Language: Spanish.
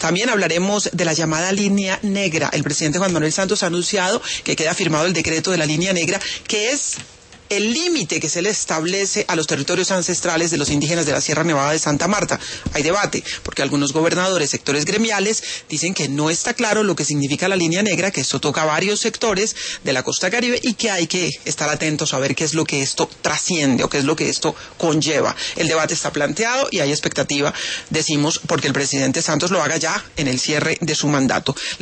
También hablaremos de la llamada línea negra. El presidente Juan Manuel Santos ha anunciado que queda firmado el decreto de la línea negra, que es el límite que se le establece a los territorios ancestrales de los indígenas de la Sierra Nevada de Santa Marta. Hay debate, porque algunos gobernadores, sectores gremiales, dicen que no está claro lo que significa la línea negra, que esto toca a varios sectores de la costa caribe y que hay que estar atentos a ver qué es lo que esto trasciende o qué es lo que esto conlleva. El debate está planteado y hay expectativa, decimos, porque el presidente Santos lo haga ya en el cierre de su mandato.